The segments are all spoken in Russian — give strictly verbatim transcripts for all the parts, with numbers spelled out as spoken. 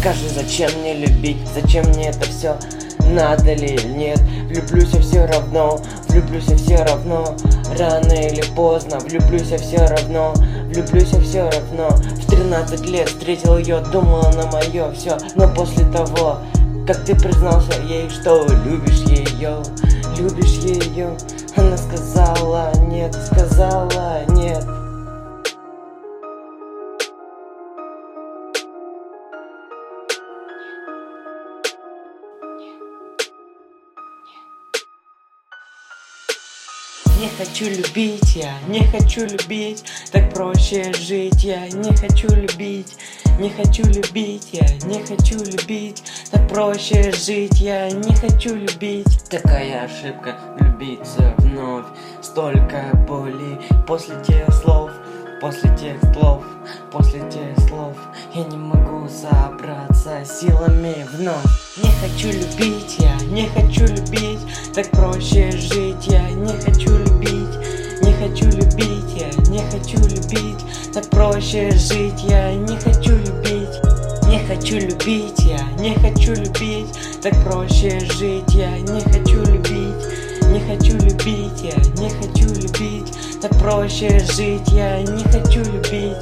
Скажи, зачем мне любить, зачем мне это все? Надо ли или нет? Влюблюсь я все равно, влюблюсь я все равно. Рано или поздно, влюблюсь я все равно, влюблюсь я все равно. В тринадцать лет встретил ее, думала на мое все. Но после того, как ты признался ей, что любишь ее, любишь ее, она сказала нет, сказала нет. Не хочу любить я, не хочу любить, так проще жить я. Не хочу любить, не хочу любить я, не хочу любить, так проще жить я. Не хочу любить. Такая ошибка влюбиться вновь. Столько боли после тех слов, после тех слов, после тех слов. Я не могу собраться силами вновь. Не хочу любить я, не хочу любить, так проще жить я. Не хочу любить, не хочу любить я, не хочу любить, так проще жить я. Не хочу любить, не хочу любить я, не хочу любить, так проще жить я. Не хочу любить, не хочу любить я, не хочу любить, так проще жить я. Не хочу любить.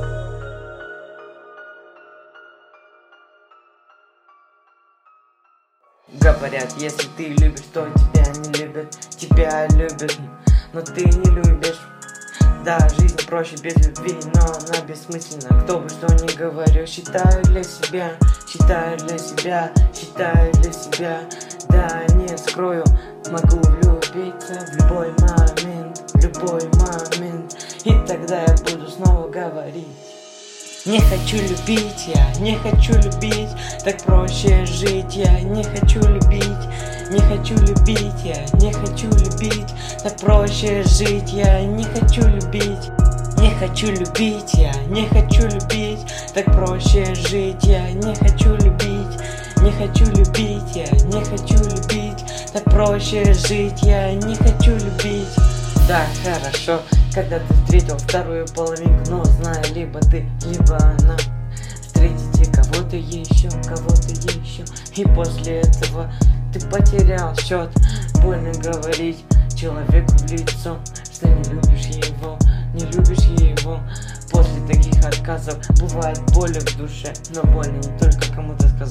Говорят, если ты любишь, то тебя не любят, тебя любят, но ты не любишь. Да, жизнь проще без любви, но она бессмысленна. Кто бы что ни говорил, считаю для себя, считаю для себя, считаю для себя. Да, не скрою, могу влюбиться в любой момент, в любой момент. И тогда я буду снова говорить. Не хочу любить я, не хочу любить, так проще жить я. Не хочу любить, не хочу любить я, не хочу любить, так проще жить я. Не хочу любить, не хочу любить я, не хочу любить, так проще жить я. Не хочу любить, не хочу любить я, не хочу любить, так проще жить я. Не хочу любить. Да, хорошо, когда ты встретил вторую половинку, но знай, либо ты, либо она. Встретите кого-то еще, кого-то еще, и после этого ты потерял счет. Больно говорить человеку в лицо, что не любишь его, не любишь его. После таких отказов бывает боль в душе, но больно не только кому-то сказать.